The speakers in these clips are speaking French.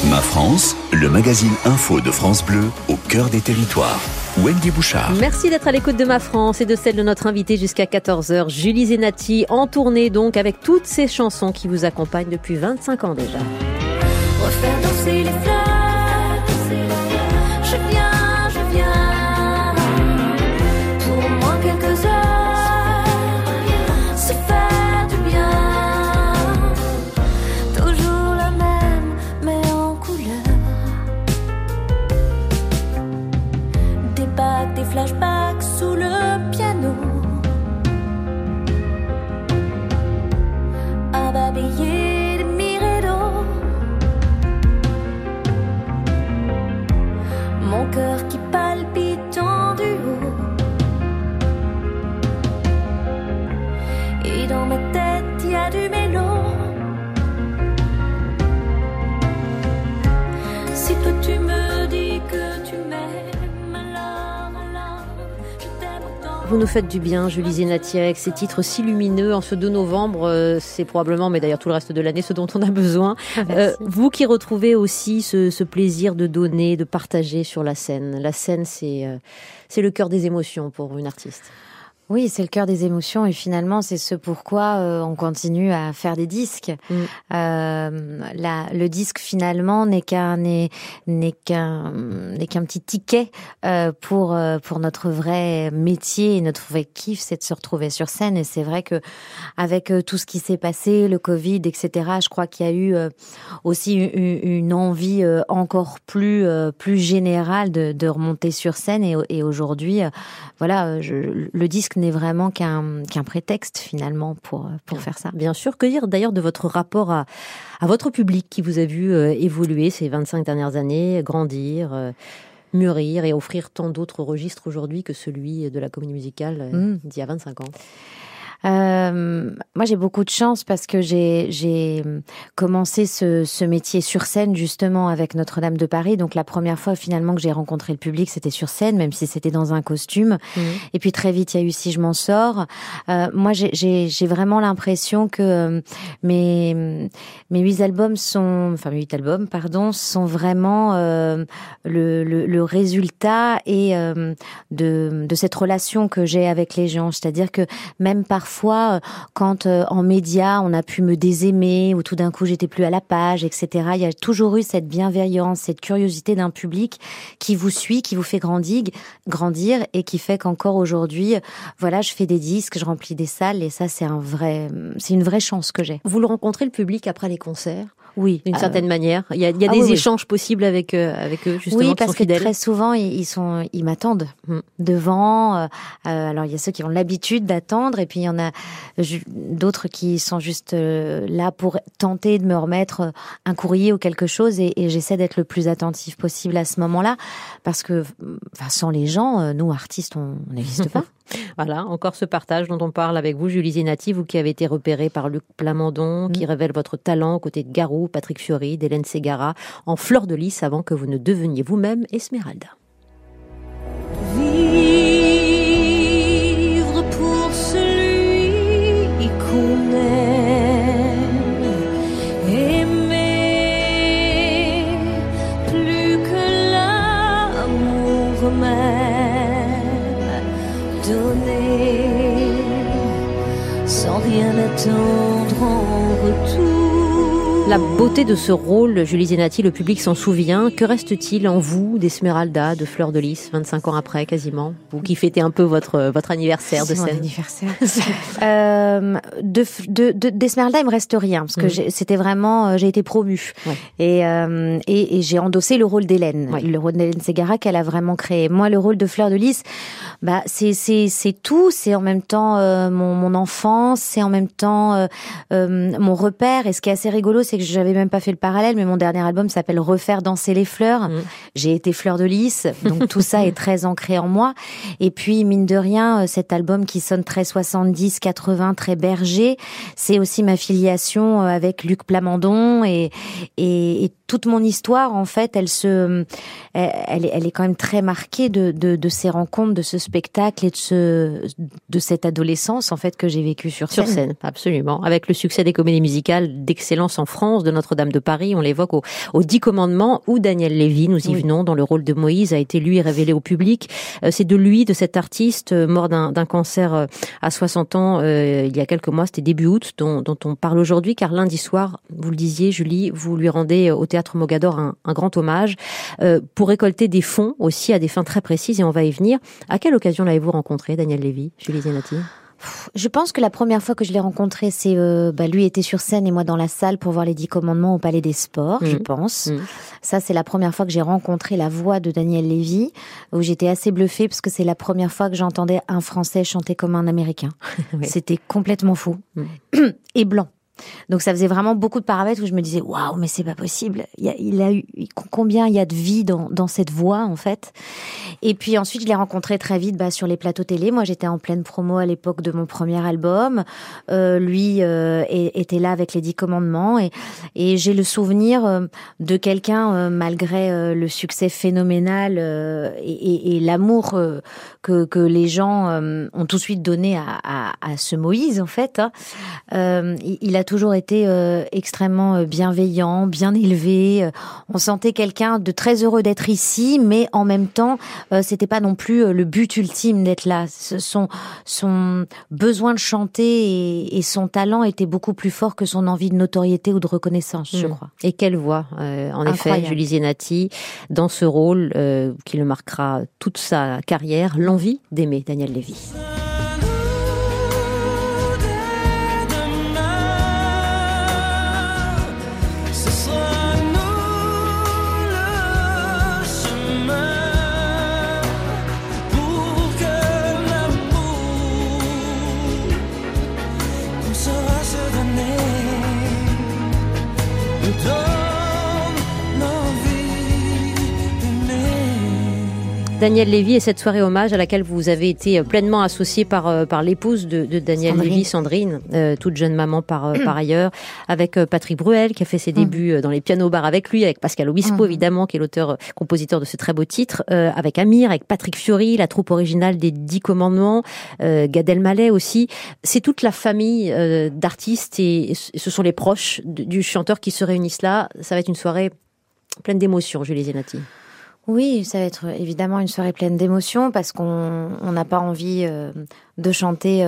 Ma France, le magazine info de France Bleu, au cœur des territoires. Wendy Bouchard. Merci d'être à l'écoute de Ma France et de celle de notre invitée jusqu'à 14h, Julie Zenati, en tournée donc avec toutes ces chansons qui vous accompagnent depuis 25 ans déjà. Refaire danser les fleurs, je viens, pour moi quelques heures, se faire du bien, toujours la même, mais en couleur, des bacs, des flashbacks sous le piano, à babiller des miredos. Mon cœur qui palpite en duo, et dans ma tête il y a du mélo. Si toi tu me dis que tu m'aimes, alors je t'aime autant. Vous nous faites du bien, Julie Zenati, avec ces titres si lumineux. En ce 2 novembre, c'est probablement, mais d'ailleurs tout le reste de l'année, ce dont on a besoin. Vous qui retrouvez aussi ce plaisir de donner, de partager sur la scène. La scène, c'est le cœur des émotions pour une artiste. Oui, c'est le cœur des émotions et c'est ce pourquoi on continue à faire des disques. Le disque finalement n'est qu'un petit ticket pour notre vrai métier et notre vrai kiff, c'est de se retrouver sur scène. Et c'est vrai que avec tout ce qui s'est passé, le Covid, etc., je crois qu'il y a eu aussi une envie encore plus générale de remonter sur scène. Et aujourd'hui, le disque n'est vraiment qu'un prétexte finalement pour faire ça. Bien sûr. Que dire d'ailleurs de votre rapport à votre public qui vous a vu évoluer ces 25 dernières années, grandir, mûrir et offrir tant d'autres registres aujourd'hui que celui de la comédie musicale d'il y a 25 ans? Moi, j'ai beaucoup de chance parce que j'ai commencé ce métier sur scène justement avec Notre-Dame de Paris. Donc la première fois finalement que j'ai rencontré le public, c'était sur scène, même si c'était dans un costume. Et puis très vite, il y a eu Si je m'en sors. Moi, j'ai vraiment l'impression que mes 8 albums sont vraiment le résultat et de cette relation que j'ai avec les gens. C'est-à-dire que même parfois, quand en médias, on a pu me désaimer ou tout d'un coup, j'étais plus à la page, etc. Il y a toujours eu cette bienveillance, cette curiosité d'un public qui vous suit, qui vous fait grandir et qui fait qu'encore aujourd'hui, je fais des disques, je remplis des salles et ça, c'est une vraie chance que j'ai. Vous le rencontrez le public après les concerts? Oui, d'une certaine manière. Il y a des échanges possibles avec eux, justement. Oui, qui parce sont que fidèles. très souvent ils m'attendent devant. Alors il y a ceux qui ont l'habitude d'attendre, et puis il y en a d'autres qui sont juste là pour tenter de me remettre un courrier ou quelque chose, et j'essaie d'être le plus attentif possible à ce moment-là, parce que sans les gens, nous artistes, on n'existe pas. Voilà, encore ce partage dont on parle avec vous, Julie Zenati, vous qui avez été repérée par Luc Plamondon, qui révèle votre talent aux côtés de Garou, Patrick Fiori, d'Hélène Ségara, en fleur de lys avant que vous ne deveniez vous-même Esmeralda. Vivre pour celui qu'on aime, aimer plus que l'amour même, donner sans rien attendre en retour. La beauté de ce rôle, Julie Zenati, le public s'en souvient. Que reste-t-il en vous d'Esmeralda, de Fleur de Lys, 25 ans après quasiment? Vous qui fêtez un peu votre anniversaire de scène. C'est mon anniversaire. D'Esmeralda, il me reste rien parce que c'était vraiment, j'ai été promue. Ouais. Et j'ai endossé le rôle d'Hélène, le rôle d'Hélène Ségara qu'elle a vraiment créé. Moi, le rôle de Fleur de Lys, c'est tout. C'est en même temps mon enfance, c'est en même temps mon repère. Et ce qui est assez rigolo, c'est que j'avais même pas fait le parallèle, mais mon dernier album s'appelle Refaire danser les fleurs. J'ai été Fleur de Lys, donc tout ça est très ancré en moi. Et puis, mine de rien, cet album qui sonne très 70, 80, très berger, c'est aussi ma filiation avec Luc Plamondon et toute mon histoire, en fait, elle est quand même très marquée de ces rencontres, de ce spectacle et de cette adolescence, en fait, que j'ai vécue sur scène. Sur scène, absolument. Avec le succès des comédies musicales d'excellence en France, de Notre-Dame de Paris, on l'évoque aux 10 commandements, où Daniel Lévy, nous y venons, dans le rôle de Moïse, a été lui révélé au public. C'est de lui, de cet artiste mort d'un cancer à 60 ans il y a quelques mois, c'était début août, dont on parle aujourd'hui, car lundi soir, vous le disiez Julie, vous lui rendez au Théâtre Mogador un grand hommage pour récolter des fonds aussi à des fins très précises, et on va y venir. À quelle occasion l'avez-vous rencontré, Daniel Lévy, Julie Zenati? Je pense que la première fois que je l'ai rencontré, c'est lui était sur scène et moi dans la salle pour voir les 10 commandements au Palais des Sports, je pense. Ça, c'est la première fois que j'ai rencontré la voix de Daniel Lévy, où j'étais assez bluffée parce que c'est la première fois que j'entendais un Français chanter comme un Américain. Oui. C'était complètement fou. Et blanc. Donc ça faisait vraiment beaucoup de paramètres où je me disais waouh, mais c'est pas possible. Combien il y a de vie dans cette voix, en fait. Et puis ensuite je l'ai rencontré très vite sur les plateaux télé. Moi j'étais en pleine promo à l'époque de mon premier album. Lui était là avec les 10 commandements et j'ai le souvenir de quelqu'un malgré le succès phénoménal et l'amour que les gens ont tout de suite donné à ce Moïse, en fait. Il a toujours été extrêmement bienveillant, bien élevé. On sentait quelqu'un de très heureux d'être ici, mais en même temps, c'était pas non plus le but ultime d'être là. Son besoin de chanter et son talent était beaucoup plus fort que son envie de notoriété ou de reconnaissance, je crois. Et quelle voix, en effet, Julie Zenati, dans ce rôle qui le marquera toute sa carrière, l'envie d'aimer Daniel Lévy. Daniel Lévy et cette soirée hommage à laquelle vous avez été pleinement associé par l'épouse de Daniel Lévy, Sandrine, toute jeune maman par ailleurs, avec Patrick Bruel qui a fait ses débuts dans les pianos-bars avec lui, avec Pascal Obispo évidemment qui est l'auteur-compositeur de ce très beau titre, avec Amir, avec Patrick Fiori, la troupe originale des 10 commandements, Gad Elmaleh aussi. C'est toute la famille d'artistes et ce sont les proches du chanteur qui se réunissent là. Ça va être une soirée pleine d'émotions, Julie Zenati. Oui, ça va être évidemment une soirée pleine d'émotions parce qu'on n'a pas envie de chanter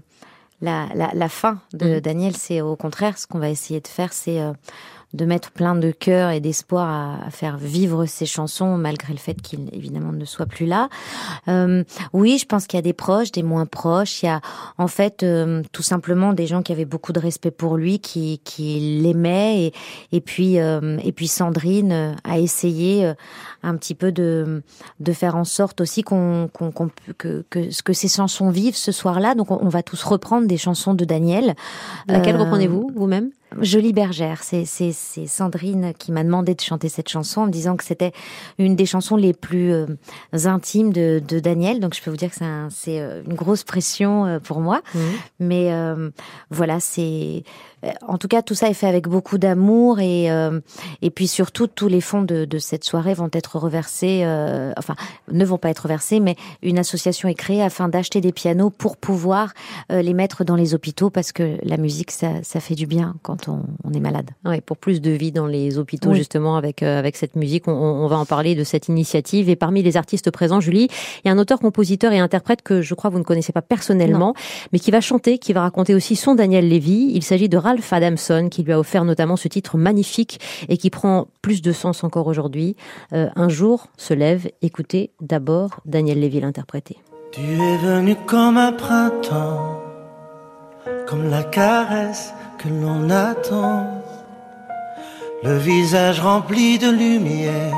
la fin de Daniel. C'est au contraire, ce qu'on va essayer de faire, c'est de mettre plein de cœur et d'espoir à faire vivre ces chansons malgré le fait qu'il évidemment ne soit plus là. Oui, je pense qu'il y a des proches, des moins proches. Il y a en fait tout simplement des gens qui avaient beaucoup de respect pour lui, qui l'aimaient et puis Sandrine a essayé un petit peu de faire en sorte aussi que ces chansons vivent ce soir-là. Donc on va tous reprendre des chansons de Daniel. Laquelle reprenez-vous vous-même? Jolie bergère, c'est Sandrine qui m'a demandé de chanter cette chanson en me disant que c'était une des chansons les plus intimes de Daniel. Donc je peux vous dire que c'est une grosse pression pour moi. Mais voilà, c'est en tout cas tout ça est fait avec beaucoup d'amour et puis surtout tous les fonds de cette soirée vont être reversés, ne vont pas être reversés, mais une association est créée afin d'acheter des pianos pour pouvoir les mettre dans les hôpitaux parce que la musique ça fait du bien quand on est malade. Oui, pour plus de vie dans les hôpitaux, justement, avec cette musique, on va en parler de cette initiative. Et parmi les artistes présents, Julie, il y a un auteur, compositeur et interprète que je crois vous ne connaissez pas personnellement, mais qui va chanter, qui va raconter aussi son Daniel Lévy. Il s'agit de Ralph Adamson, qui lui a offert notamment ce titre magnifique et qui prend plus de sens encore aujourd'hui. Un jour se lève, écoutez d'abord Daniel Lévy l'interpréter. Tu es venu comme un printemps, comme la caresse que l'on attend, le visage rempli de lumière,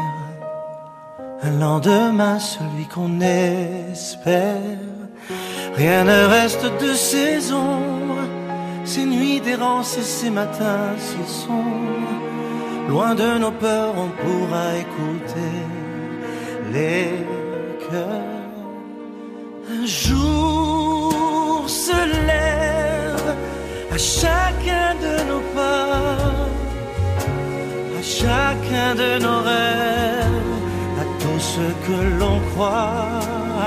un lendemain celui qu'on espère. Rien ne reste de ces ombres, ces nuits d'errance et ces matins si sombres. Loin de nos peurs on pourra écouter les cœurs. Un jour se lève à chacun de nos pas, à chacun de nos rêves, à tout ce que l'on croit.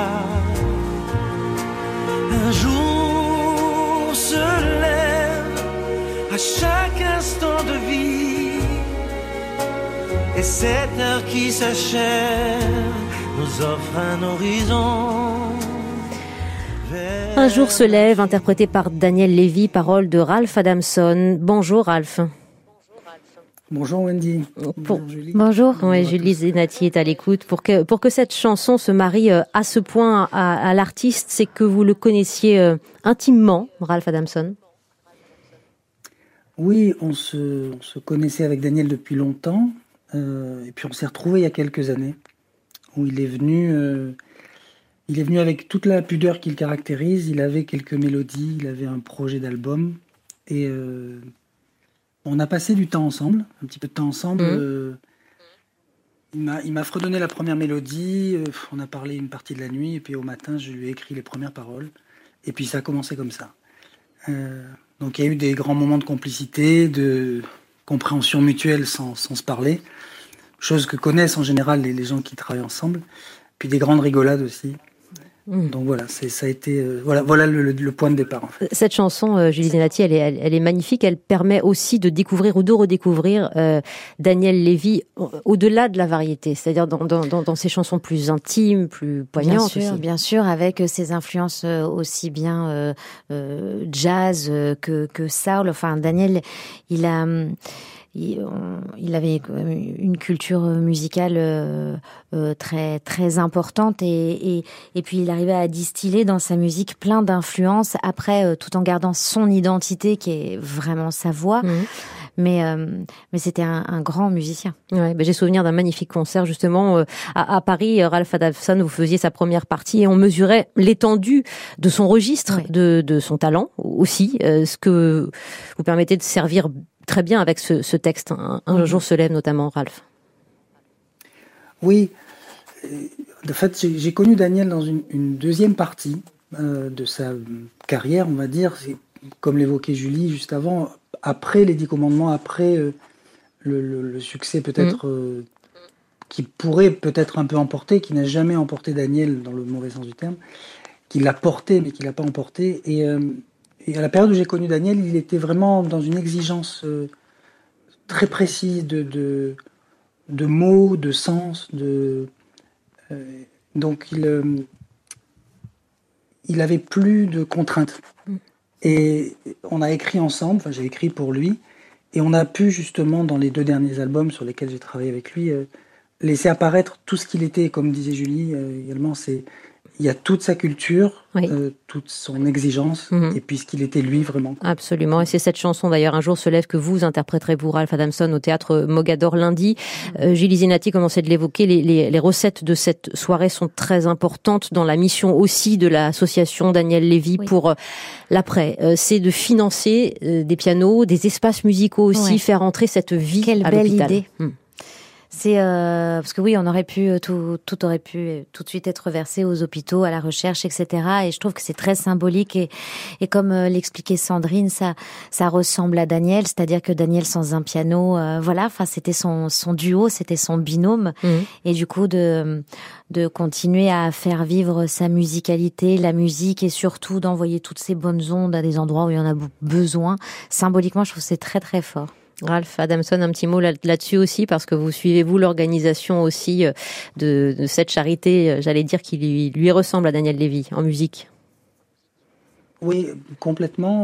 Un jour se lève à chaque instant de vie, et cette heure qui s'achève nous offre un horizon. Un jour se lève, interprété par Daniel Lévy, paroles de Ralph Adamson. Bonjour Ralph. Bonjour Wendy. Bonjour Julie. Bonjour. Oui, Julie Zenati est à l'écoute. Pour que cette chanson se marie à ce point à l'artiste, c'est que vous le connaissiez intimement, Ralph Adamson. Oui, on se connaissait avec Daniel depuis longtemps, et puis on s'est retrouvés il y a quelques années, où il est venu avec toute la pudeur qu'il caractérise. Il avait quelques mélodies, il avait un projet d'album, et on a passé du temps ensemble, un petit peu de temps ensemble. Il m'a fredonné la première mélodie, on a parlé une partie de la nuit, et puis au matin, je lui ai écrit les premières paroles. Et puis ça a commencé comme ça. Donc il y a eu des grands moments de complicité, de compréhension mutuelle sans se parler, chose que connaissent en général les gens qui travaillent ensemble, puis des grandes rigolades aussi. Donc voilà, ça a été voilà le point de départ en fait. Cette chanson, Julie Zenati, elle est magnifique. Elle permet aussi de découvrir ou de redécouvrir Daniel Lévy au-delà de la variété, c'est-à-dire dans ses chansons plus intimes, plus poignantes. Bien sûr, avec ses influences aussi bien jazz que soul. Enfin, Daniel, il avait une culture musicale très très importante et puis il arrivait à distiller dans sa musique plein d'influences, après tout en gardant son identité qui est vraiment sa voix. Mais c'était un grand musicien. Ouais, j'ai souvenir d'un magnifique concert justement à Paris. Ralph Adamson, vous faisiez sa première partie et on mesurait l'étendue de son registre, de son talent aussi, ce que vous permettez de servir très bien avec ce texte. Un jour se lève notamment, Ralph. Oui, en fait j'ai connu Daniel dans une deuxième partie de sa carrière, on va dire, comme l'évoquait Julie juste avant, après les 10 commandements, après le succès peut-être qui pourrait peut-être un peu emporter, qui n'a jamais emporté Daniel dans le mauvais sens du terme, qui l'a porté mais qui l'a pas emporté. Et à la période où j'ai connu Daniel, il était vraiment dans une exigence très précise de mots, de sens, donc il avait plus de contraintes. Et on a écrit ensemble, enfin j'ai écrit pour lui, et on a pu justement dans les 2 derniers albums sur lesquels j'ai travaillé avec lui laisser apparaître tout ce qu'il était, comme disait Julie également. Il y a toute sa culture, toute son exigence, et puis ce qu'il était lui vraiment. Absolument, et c'est cette chanson d'ailleurs, Un jour se lève, que vous interpréterez vous, Ralph Adamson, au théâtre Mogador lundi. Julie Zenati commençait de l'évoquer, les recettes de cette soirée sont très importantes dans la mission aussi de l'association Daniel Lévy pour l'après. C'est de financer des pianos, des espaces musicaux aussi, faire entrer cette vie Quelle à belle l'hôpital. idée. C'est parce que oui, on aurait pu tout aurait pu tout de suite être versé aux hôpitaux, à la recherche, etc. Et je trouve que c'est très symbolique et comme l'expliquait Sandrine, ça ressemble à Daniel, c'est-à-dire que Daniel sans un piano, voilà, enfin c'était son duo, c'était son binôme, et du coup de continuer à faire vivre sa musicalité, la musique, et surtout d'envoyer toutes ces bonnes ondes à des endroits où il y en a besoin. Symboliquement, je trouve que c'est très très fort. Ralph Adamson, un petit mot là-dessus aussi, parce que vous suivez, vous, l'organisation aussi de cette charité, j'allais dire, qui lui ressemble à Daniel Lévy en musique. Oui, complètement.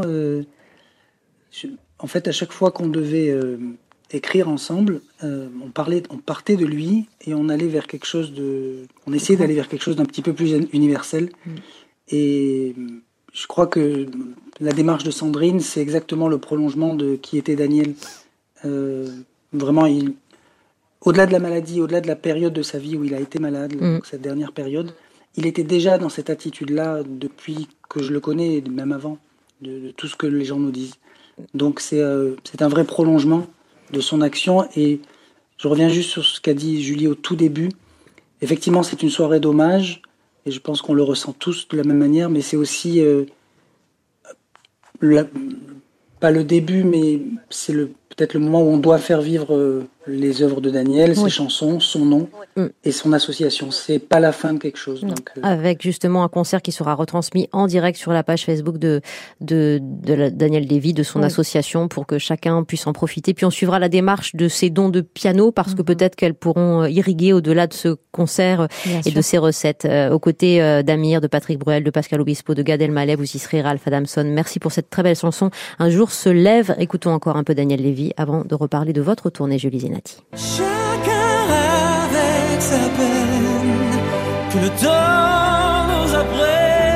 En fait, à chaque fois qu'on devait écrire ensemble, on partait de lui et on allait vers quelque chose on essayait d'aller vers quelque chose d'un petit peu plus universel. Et je crois que la démarche de Sandrine, c'est exactement le prolongement de qui était Daniel. Vraiment, au-delà de la maladie, au-delà de la période de sa vie où il a été malade, donc cette dernière période, il était déjà dans cette attitude-là depuis que je le connais, même avant, de tout ce que les gens nous disent. Donc c'est un vrai prolongement de son action. Et je reviens juste sur ce qu'a dit Julie au tout début. Effectivement, c'est une soirée d'hommage, et je pense qu'on le ressent tous de la même manière, mais c'est aussi pas le début, mais c'est peut-être le moment où on doit faire vivre les œuvres de Daniel, ses chansons, son nom et son association. C'est pas la fin de quelque chose. Donc, avec justement un concert qui sera retransmis en direct sur la page Facebook de Daniel Lévy, de son association, pour que chacun puisse en profiter. Puis on suivra la démarche de ces dons de piano, parce que peut-être qu'elles pourront irriguer au-delà de ce concert et de ses recettes. Aux côtés d'Amir, de Patrick Bruel, de Pascal Obispo, de Gad Elmaleh, vous y serez, Ralph Adamson. Merci pour cette très belle chanson. Un jour se lève. Écoutons encore un peu Daniel Lévy avant de reparler de votre tournée, Julie Zenati. Chacun avec sa peine, que le temps nous apprenne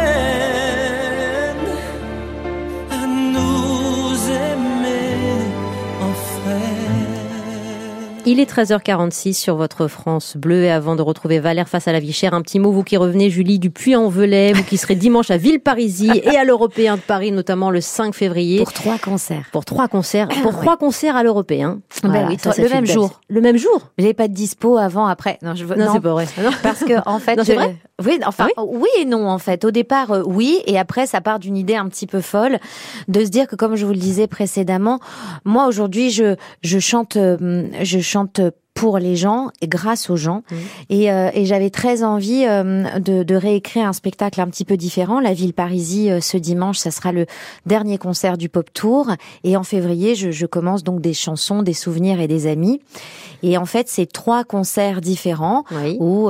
à nous aimer en frères. Il est 13h46 sur votre France Bleu, et avant de retrouver Valère face à la vie chère, un petit mot, vous qui revenez, Julie, du Puy-en-Velay, vous qui serez dimanche à Villeparisis et à l'Européen de Paris, notamment le 5 février. Pour 3 concerts. Pour 3 concerts à l'Européen. Voilà, oui, ça le même jour. Le même jour. J'ai pas de dispo avant, après. Non, c'est pas vrai. Non. Parce que, en fait. Non, c'est vrai? Oui, enfin, oui et non, en fait. Au départ, oui, et après, ça part d'une idée un petit peu folle, de se dire que, comme je vous le disais précédemment, moi, aujourd'hui, je chante pour les gens et grâce aux gens. Et j'avais très envie de réécrire un spectacle un petit peu différent. La Villeparisis, ce dimanche, ça sera le dernier concert du Pop Tour. Et en février, je commence donc des chansons, des souvenirs et des amis. Et en fait, c'est 3 concerts différents où,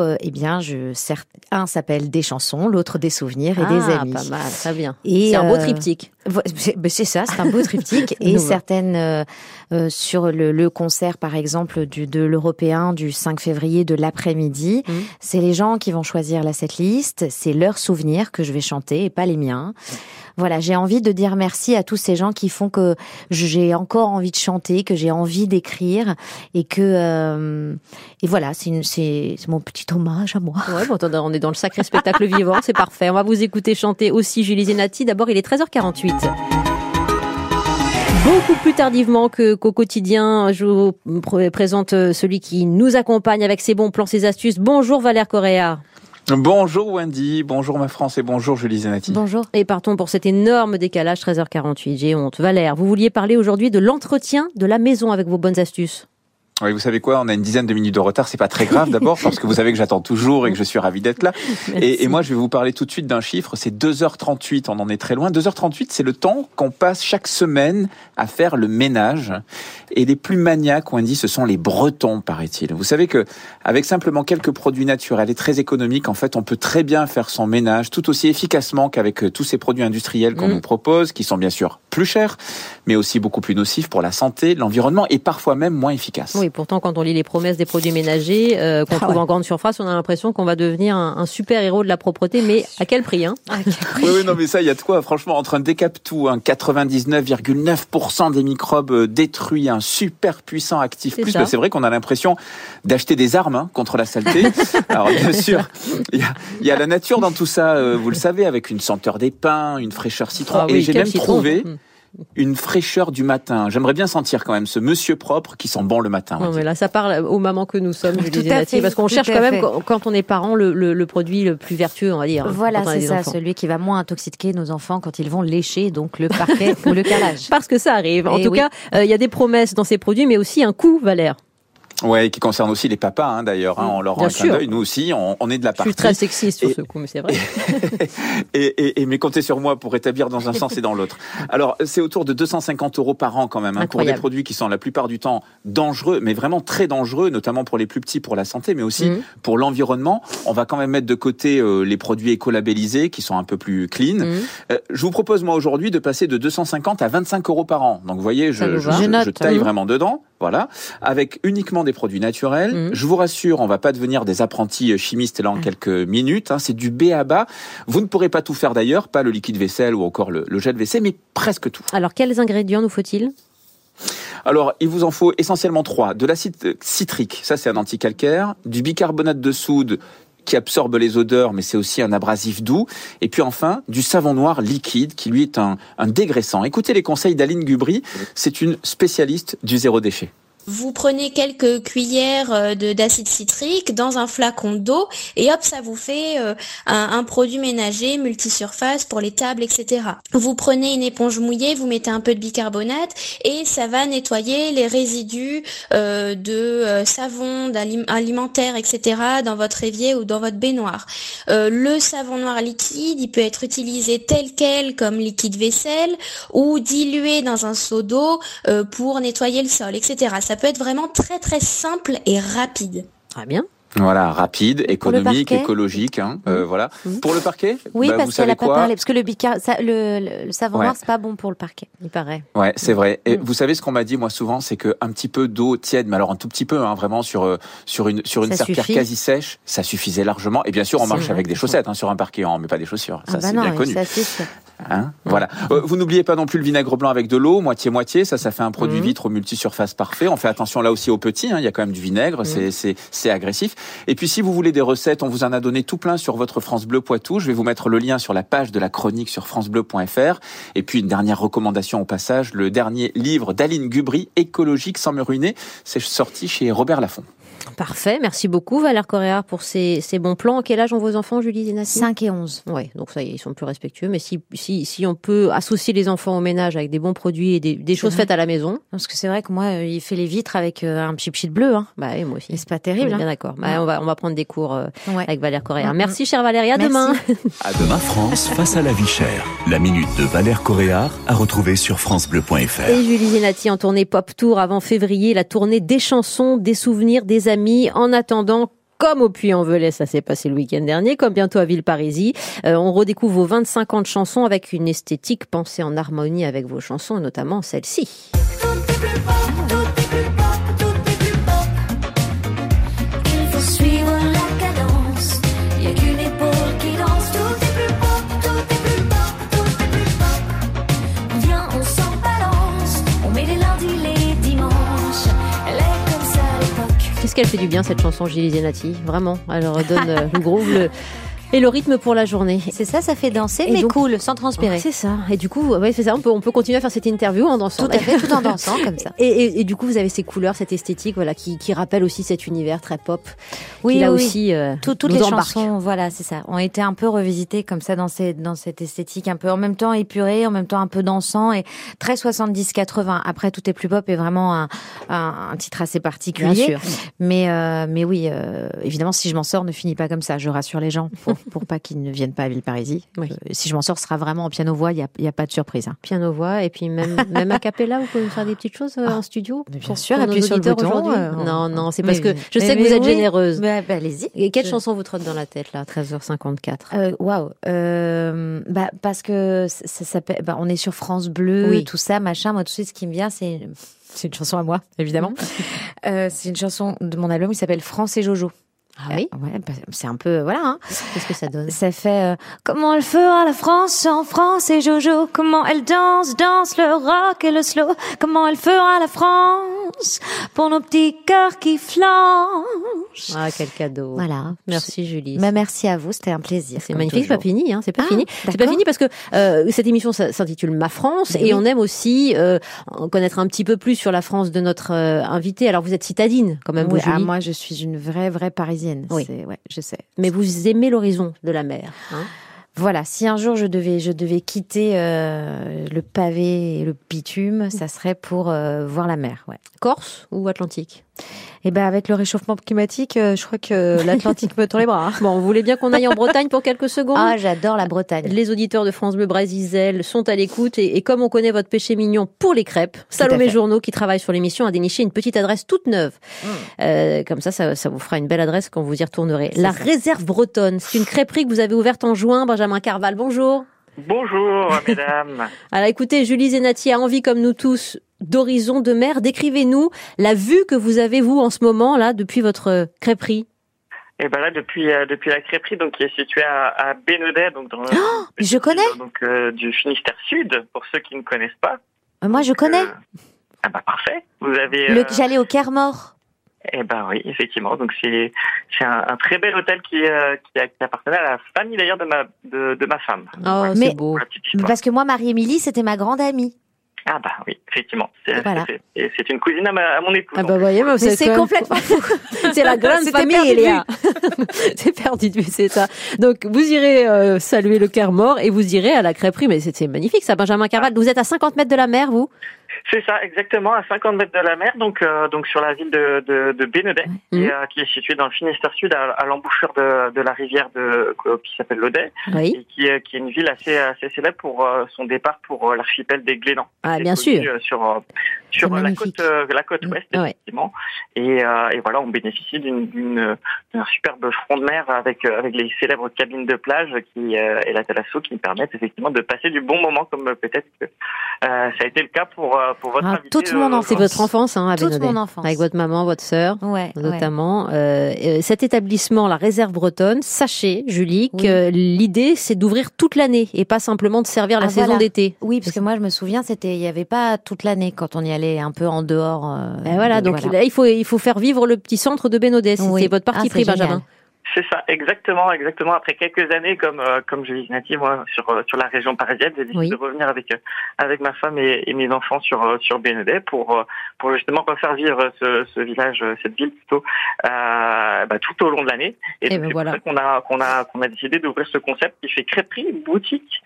un s'appelle des chansons, l'autre des souvenirs et des amis. Pas mal, très bien. Et c'est un beau triptyque. C'est ça, c'est un beau triptyque. Et certaines sur le concert, par exemple, de l'Européen du 5 février de l'après-midi, c'est les gens qui vont choisir la setlist, c'est leurs souvenirs que je vais chanter et pas les miens. Voilà, j'ai envie de dire merci à tous ces gens qui font que j'ai encore envie de chanter, que j'ai envie d'écrire, et que et voilà, c'est mon petit hommage à moi. Ouais, bon, on est dans le sacré spectacle vivant, c'est parfait. On va vous écouter chanter aussi Julie Zenati. D'abord, il est 13h48. Beaucoup plus tardivement qu'au quotidien, je vous présente celui qui nous accompagne avec ses bons plans, ses astuces. Bonjour Valère Correa. Bonjour Wendy, bonjour ma France et bonjour Julie Zenati. Bonjour. Et partons pour cet énorme décalage, 13h48, j'ai honte. Valère, vous vouliez parler aujourd'hui de l'entretien de la maison avec vos bonnes astuces. Oui, vous savez quoi, on a une dizaine de minutes de retard, c'est pas très grave d'abord, parce que vous savez que j'attends toujours et que je suis ravi d'être là. Et moi, je vais vous parler tout de suite d'un chiffre, c'est 2h38, on en est très loin. 2h38, c'est le temps qu'on passe chaque semaine à faire le ménage. Et les plus maniaques, on dit, ce sont les Bretons, paraît-il. Vous savez que avec simplement quelques produits naturels et très économiques, en fait, on peut très bien faire son ménage tout aussi efficacement qu'avec tous ces produits industriels qu'on nous propose, qui sont bien sûr plus chers, mais aussi beaucoup plus nocifs pour la santé, l'environnement et parfois même moins efficaces. Oui, pourtant, quand on lit les promesses des produits ménagers qu'on trouve en grande surface, on a l'impression qu'on va devenir un super héros de la propreté, mais à quel prix, hein? Oui, non, mais ça, il y a de quoi. Franchement, entre un Decaptou, 99,9% des microbes détruits, un super puissant actif plus, c'est vrai qu'on a l'impression d'acheter des armes contre la saleté. Alors, bien sûr, il y a la nature dans tout ça, vous le savez, avec une senteur des pins, une fraîcheur citron. Et j'ai même trouvé une fraîcheur du matin. J'aimerais bien sentir quand même ce monsieur propre qui sent bon le matin. Non, mais là, ça parle aux mamans que nous sommes, Julie Zenati, parce qu'on cherche quand même, quand on est parent, le produit le plus vertueux, on va dire. Voilà, c'est ça, celui qui va moins intoxiquer nos enfants quand ils vont lécher, donc le parquet ou le calage. Parce que ça arrive. En tout cas, il y a des promesses dans ces produits, mais aussi un coût, Valère. Ouais, qui concerne aussi les papas, d'ailleurs. On leur rend un clin d'œil. Nous aussi, on est de la partie. Je suis très sexiste sur ce coup, mais c'est vrai. mais comptez sur moi pour établir dans un sens et dans l'autre. Alors, c'est autour de 250 € par an quand même, pour des produits qui sont la plupart du temps dangereux, mais vraiment très dangereux, notamment pour les plus petits, pour la santé, mais aussi pour l'environnement. On va quand même mettre de côté les produits écolabellisés qui sont un peu plus clean. Je vous propose, moi, aujourd'hui, de passer de 250 à 25 € par an. Donc, vous voyez, je taille vraiment dedans. Voilà. Avec uniquement des produits naturels. Je vous rassure, on va pas devenir des apprentis chimistes là en quelques minutes. C'est du B.A.-ba. Vous ne pourrez pas tout faire d'ailleurs, pas le liquide vaisselle ou encore le gel vaisselle, mais presque tout. Alors, quels ingrédients nous faut-il ? Alors, il vous en faut essentiellement 3. De l'acide citrique, ça c'est un anticalcaire. Du bicarbonate de soude, qui absorbe les odeurs, mais c'est aussi un abrasif doux. Et puis enfin, du savon noir liquide, qui lui est un dégraissant. Écoutez les conseils d'Aline Gubry, c'est une spécialiste du zéro déchet. Vous prenez quelques cuillères d'acide citrique dans un flacon d'eau et hop, ça vous fait un produit ménager multisurface pour les tables, etc. Vous prenez une éponge mouillée, vous mettez un peu de bicarbonate et ça va nettoyer les résidus de savon, alimentaire, etc. dans votre évier ou dans votre baignoire. Le savon noir liquide, il peut être utilisé tel quel comme liquide vaisselle ou dilué dans un seau d'eau pour nettoyer le sol, etc. Ça peut être vraiment très très simple et rapide. Très bien. Voilà, rapide, économique, écologique, hein, voilà. Pour le parquet, oui, parce vous savez qu'elle a pas quoi parlé, parce que le savon noir, c'est pas bon pour le parquet, il paraît. Ouais, c'est vrai. Et vous savez ce qu'on m'a dit moi souvent, c'est que un petit peu d'eau tiède, mais alors un tout petit peu, hein, vraiment sur une serpillière quasi sèche, ça suffisait largement. Et bien sûr, on marche avec des chaussettes hein, sur un parquet, on met pas des chaussures. Ça, c'est bien connu. Ça, c'est sûr. Hein, voilà. Vous n'oubliez pas non plus le vinaigre blanc avec de l'eau, moitié-moitié. Ça fait un produit vitre multisurface parfait. On fait attention là aussi aux petits. Hein, il y a quand même du vinaigre, c'est agressif. Et puis si vous voulez des recettes, on vous en a donné tout plein sur votre France Bleu Poitou. Je vais vous mettre le lien sur la page de la chronique sur francebleu.fr. Et puis une dernière recommandation au passage, le dernier livre d'Aline Gubry, Écologique sans me ruiner. C'est sorti chez Robert Laffont. Parfait, merci beaucoup Valère Correa pour ces bons plans. À quel âge ont vos enfants, Julie Zenati ? 5 et 11. Ouais, donc ça y est, ils sont plus respectueux. Mais si on peut associer les enfants au ménage avec des bons produits et des choses faites à la maison. Parce que c'est vrai que moi, il fait les vitres avec un pchit bleu. Hein. Bah oui, moi aussi. Et c'est pas terrible. Bien d'accord. Bah, on va prendre des cours avec Valère Correa. Merci chère Valérie, à demain. À demain France, face à la vie chère. La minute de Valère Correa à retrouver sur francebleu.fr. Et Julie Zenati en tournée Pop Tour avant février, la tournée des chansons, des souvenirs, des amis. En attendant, comme au Puy-en-Velay, ça s'est passé le week-end dernier, comme bientôt à Villeparisis, on redécouvre vos 25 ans de chansons avec une esthétique pensée en harmonie avec vos chansons, et notamment celle-ci. Il faut suivre la cadence. Il n'y a qu'une épaule qui danse. Tout est plus pop, tout est plus pop, tout est plus pop. Viens, on s'en balance. On met les lundis, les dimanches. Elle est comme ça à l'époque. Qu'est-ce qu'elle fait du bien cette chanson, Julie Zenati ? Vraiment, elle redonne le groove, et le rythme pour la journée. C'est ça fait danser, mais donc, cool, sans transpirer. C'est ça. Et du coup, ouais, c'est ça. On peut continuer à faire cette interview en dansant. Tout à fait, tout en dansant comme ça. Et du coup, vous avez ces couleurs, cette esthétique, voilà, qui rappelle aussi cet univers très pop. Oui, qui, là oui. aussi, toutes les chansons, voilà, c'est ça, ont été un peu revisitées comme ça dans cette esthétique un peu en même temps épurée, en même temps un peu dansant et très 70-80. Après, Tout est plus pop est vraiment un titre assez particulier. Bien sûr. Mais oui, évidemment, Si je m'en sors ne finit pas comme ça. Je rassure les gens pour pas qu'ils ne viennent pas à Villeparisis. Oui. Si je m'en sors, ce sera vraiment en piano-voix. Il y a pas de surprise. Hein. Piano-voix, et puis même a cappella, vous pouvez faire des petites choses en studio. Bien sûr, appuyez sur le bouton. Non, c'est parce que je sais que vous êtes généreuse. Allez-y. Et quelle chanson vous trotte dans la tête là, 13h54 Waouh. Parce que ça s'appelle. On est sur France Bleu, tout ça, machin. Moi, tout de suite, ce qui me vient, c'est une chanson à moi, évidemment. C'est une chanson de mon album qui s'appelle France et Jojo. Ah oui. Ouais, c'est un peu voilà. Hein. Qu'est-ce que ça donne ? Ça fait comment elle fera la France sans France et Jojo. Comment elle danse le rock et le slow. Comment elle fera la France pour nos petits cœurs qui flanchent. Ah, quel cadeau. Voilà. Merci Julie. Merci à vous, c'était un plaisir. C'est magnifique, c'est pas fini, hein. C'est pas fini. D'accord. C'est pas fini parce que cette émission s'intitule Ma France et on aime aussi en connaître un petit peu plus sur la France de notre invité. Alors vous êtes citadine quand même, vous, Julie. Moi je suis une vraie Parisienne. Oui. Je sais. Mais vous aimez l'horizon de la mer, hein. Voilà, si un jour je devais quitter le pavé et le bitume, ça serait pour voir la mer. Ouais. Corse ou Atlantique ? Et avec le réchauffement climatique, je crois que l'Atlantique me tend les bras. Bon, vous voulez bien qu'on aille en Bretagne pour quelques secondes ? Ah, j'adore la Bretagne. Les auditeurs de France Bleu Brésil sont à l'écoute et comme on connaît votre péché mignon pour les crêpes, Salomé Journeau, qui travaille sur l'émission, a déniché une petite adresse toute neuve. Comme ça vous fera une belle adresse quand vous y retournerez. La Réserve Bretonne, c'est une crêperie que vous avez ouverte en juin. Benjamin Carval, bonjour. Bonjour, mesdames. Alors écoutez, Julie Zenati a envie, comme nous tous, d'horizon de mer. Décrivez-nous la vue que vous avez, vous, en ce moment, là, depuis votre crêperie. Et là, depuis la crêperie, donc, qui est située à Bénodet, donc dans je connais. Donc, du Finistère Sud, pour ceux qui ne connaissent pas. Moi, je connais. Parfait. Vous avez. J'allais au Kermor. Oui, effectivement. Donc c'est un très bel hôtel qui appartenait à la famille d'ailleurs de ma femme. Oh, voilà. c'est beau. Parce que moi, Marie-Émilie, c'était ma grande amie. Ah bah oui, effectivement. Voilà. C'est une cousine à mon époux. Ah bah voyez, mais c'est complètement fou. C'est la grande famille, Léa. C'est perdu de vue, c'est ça. Donc vous irez saluer le Quai Mort et vous irez à la crêperie. Mais c'est magnifique ça, Benjamin Carval. Vous êtes à 50 mètres de la mer, vous? C'est ça, exactement, à 50 mètres de la mer, donc sur la ville de Bénodet, qui est située dans le Finistère Sud, à l'embouchure de la rivière qui s'appelle l'Audet, et qui est une ville assez célèbre pour son départ pour l'archipel des Glénans. Ah, bien sûr. Sur la côte ouest, effectivement. Et voilà, on bénéficie d'un superbe front de mer avec les célèbres cabines de plage et la Thalasso qui nous permettent effectivement de passer du bon moment, comme peut-être que ça a été le cas pour votre invité. Toute mon enfance. C'est votre enfance, à toute Bénodet. Mon enfance. Avec votre maman, votre sœur, notamment. Cet établissement, la Réserve Bretonne, sachez, Julie, que l'idée, c'est d'ouvrir toute l'année et pas simplement de servir la saison d'été. Oui, parce que moi, je me souviens, il y avait pas toute l'année quand on y allait un peu en dehors. Donc là, il faut faire vivre le petit centre de Bénodet. C'est votre parti pris, Benjamin. C'est ça, exactement. Après quelques années, comme Julie Zenati, moi, sur la région parisienne, j'ai décidé de revenir avec ma femme et mes enfants sur Bénodet pour justement refaire vivre ce village, cette ville plutôt, tout au long de l'année. Et donc, c'est pour ça qu'on a décidé d'ouvrir ce concept qui fait crêperie, boutique,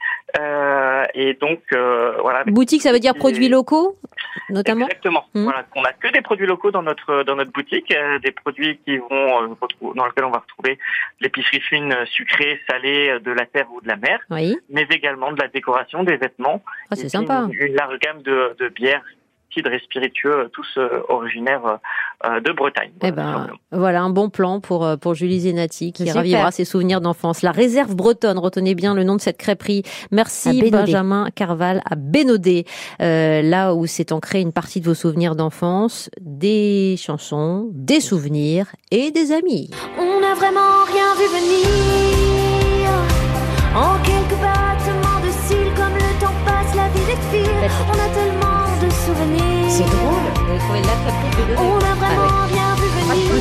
et donc voilà. Boutique, ça veut dire produits locaux, notamment. Exactement. Voilà, qu'on a que des produits locaux dans notre boutique, des produits qui vont dans lesquels on va retrouver l'épicerie fine sucrée, salée de la terre ou de la mer, mais également de la décoration, des vêtements. Ah, c'est sympa. Une large gamme de bières, cidres et spiritueux, tous originaires de Bretagne. Voilà un bon plan pour Julie Zenati qui ravivera ses souvenirs d'enfance. La Réserve Bretonne, retenez bien le nom de cette crêperie. Merci Benjamin Carval à Bénodet, là où s'est ancrée une partie de vos souvenirs d'enfance, des chansons, des souvenirs et des amis. On n'a vraiment rien vu venir. En quelques battements de cils, comme le temps passe, la vie défile. On a tellement de souvenirs. C'est drôle. Vous avez trouvé la crêperie de On n'a vraiment rien vu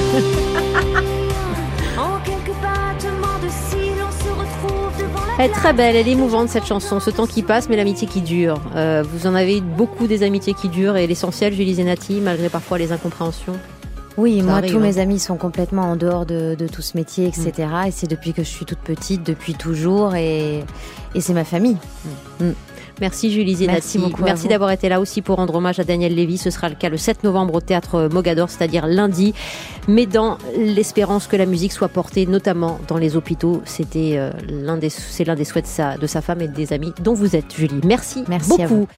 venir. En quelques battements de cils, on se retrouve devant la. Elle est très belle, elle est émouvante cette chanson. Ce temps qui passe, mais l'amitié qui dure. Vous en avez beaucoup des amitiés qui durent et l'essentiel, Julie Zenati, malgré parfois les incompréhensions. Oui, moi, tous mes amis sont complètement en dehors de tout ce métier, etc. Et c'est depuis que je suis toute petite, depuis toujours, et c'est ma famille. Merci Julie Zenati. Merci beaucoup. Merci d'avoir été là aussi pour rendre hommage à Daniel Lévy. Ce sera le cas le 7 novembre au théâtre Mogador, c'est-à-dire lundi. Mais dans l'espérance que la musique soit portée, notamment dans les hôpitaux, c'est l'un des souhaits de sa femme et des amis dont vous êtes, Julie. Merci beaucoup. À vous.